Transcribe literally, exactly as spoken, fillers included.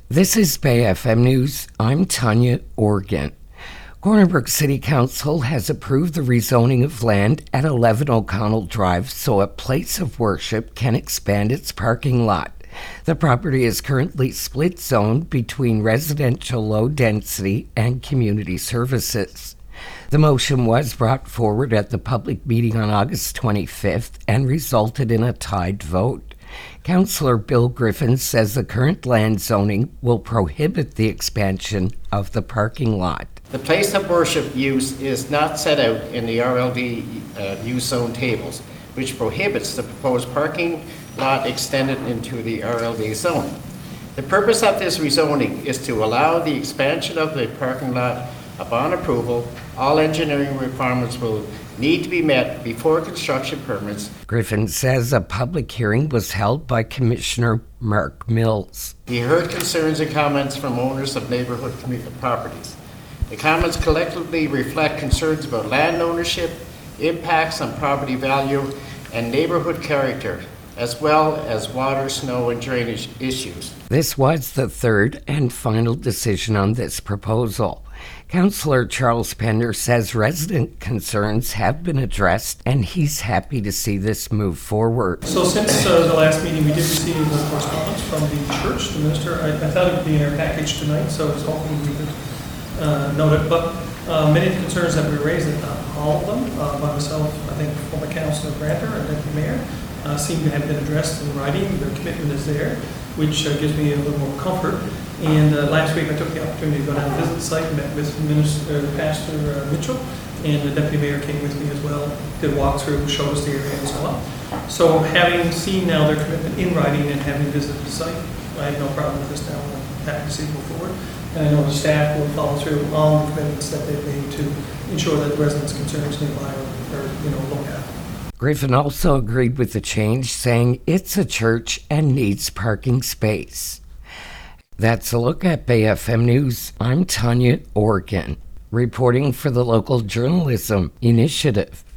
This is Bay F M News. I'm Tanya Organ. Corner Brook City Council has approved the rezoning of land at eleven O'Connell Drive so a place of worship can expand its parking lot. The property is currently split zoned between residential low density and community services. The motion was brought forward at the public meeting on August twenty-fifth and resulted in a tied vote. Councillor Bill Griffin says the current land zoning will prohibit the expansion of the parking lot. The place of worship use is not set out in the R L D uh, use zone tables, which prohibits the proposed parking lot extended into the R L D zone. The purpose of this rezoning is to allow the expansion of the parking lot upon approval. All engineering requirements will need to be met before construction permits. Griffin says a public hearing was held by Commissioner Mark Mills. He heard concerns and comments from owners of neighborhood community properties. The comments collectively reflect concerns about land ownership, impacts on property value, and neighborhood character, as well as water, snow, and drainage issues. This was the third and final decision on this proposal. Councillor Charles Pender says resident concerns have been addressed and he's happy to see this move forward. So since uh, the last meeting, we did receive the correspondence from the church, the minister. I, I thought it would be in our package tonight, so I was hoping we could uh, note it. But uh, many of the concerns that we raised, not all of them, uh, by myself, I think former Councillor Granter and Deputy Mayor, uh, seem to have been addressed in writing. Their commitment is there, which uh, gives me a little more comfort. And uh, last week I took the opportunity to go down and visit the site, met with Minister, uh, Pastor uh, Mitchell, and the Deputy Mayor came with me as well, did a walkthrough, showed us the area and so on. So having seen now their commitment in writing and having visited the site, I have no problem with this now. I'm happy to see it move forward. And I know the staff will follow through on the commitments that they've made to ensure that the residents' concerns nearby are, are you know, looked at. Griffin also agreed with the change, saying it's a church and needs parking space. That's a look at Bay F M News. I'm Tanya Organ, reporting for the Local Journalism Initiative.